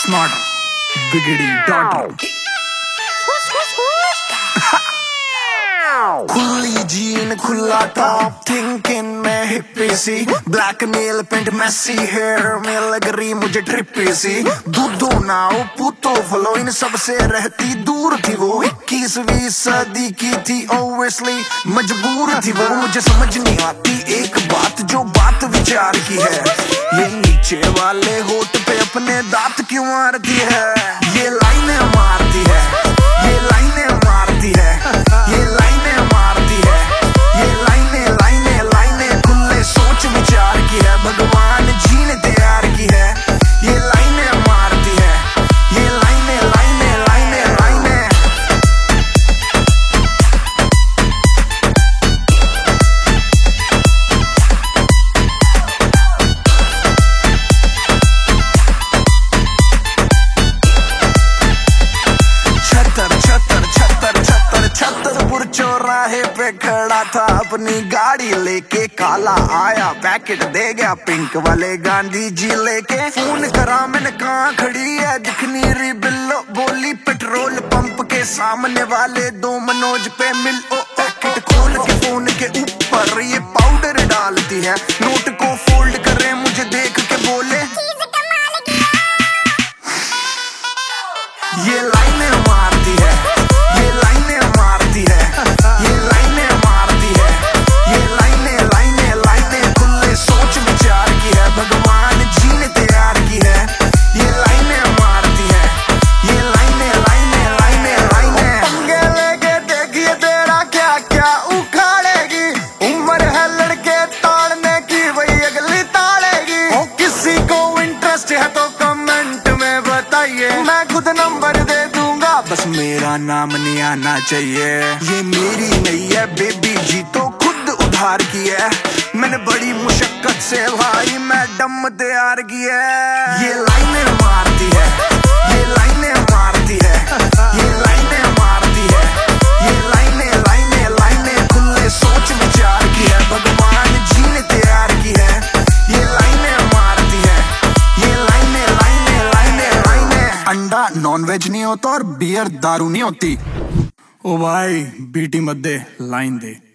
not बिगड़ी dot. खुली jean खुला टॉप थिंकिंग में हिप्पी सी, black nail paint messy hair में लग रही मुझे ट्रिपी सी। दूधो नाओ पूतो फलो इन सब से रहती दूर थी वो, 21वीं सदी की थी ओब्वियसली मजबूर थी वो। मुझे समझ नहीं आती एक बात जो बात विचार की है, ये नीचे वाले होठ पे अपने दांत क्यों मारती है। ये लाइनें मारती है, ये लाइनें मारती है, ये लाइनें मारती है, ये लाइनें लाइनें लाइनें खुले सोच विचार की है, भगवान जी ने तैयार की है। ये लाइनें मारती है, ये लाइनें लाइनें लाइनें लाइनें। छतर छतर छतर छतर छतरपुर चौराहे पे खड़ा था अपनी गाड़ी लेके, काला आया पैकेट दे गया पिंक वाले गांधी जी लेके। फोन करा मैंने कहाँ खड़ी है दिखनी री बिल्लो, बोली पेट्रोल पंप के सामने वाले दो मनोज पे मिल। ओ पैकेट खोल के फोन के ऊपर ये पाउडर डालती है, नोट को फोल्ड करे मुझे देख के बोले ये लाइनें मारती है, ये लाइनें मारती है, ये लाइनें मारती है, ये लाइनें लाइनें लाइनें खुले सोच विचार की है, भगवान जी ने तैयार की है। ये लाइनें मारती है, ये लाइनें लाइनें लाइनें लाइनें। पंगे लेके देखिए तेरा क्या क्या उखाड़ेगी, उम्र है लड़के ताड़ने की वही अगली ताड़ेगी। ओ किसी को इंटरेस्ट है तो कमेंट में बताइए, मैं खुद नंबर दे दूंगा, बस मेरा नाम नहीं आना चाहिए। ये मेरी नहीं है बेबी जी तो खुद उधार की है, मैंने बड़ी मुशक्कत से भाई मैडम तैयार की है। ये लाइनें मारती है, ये लाइनें मारती है, ये लाइनें मारती है, ये लाइनें लाइनें लाइनें खुले सोच विचार की है, भगवान जी ने तैयार की है। ये लाइनें मारती है, ये लाइनें लाइनें लाइनें लाइनें। अंडा नॉनवेज नहीं होता और बियर दारू नहीं होती। ओ भाई बीटी मत दे, लाइन दे।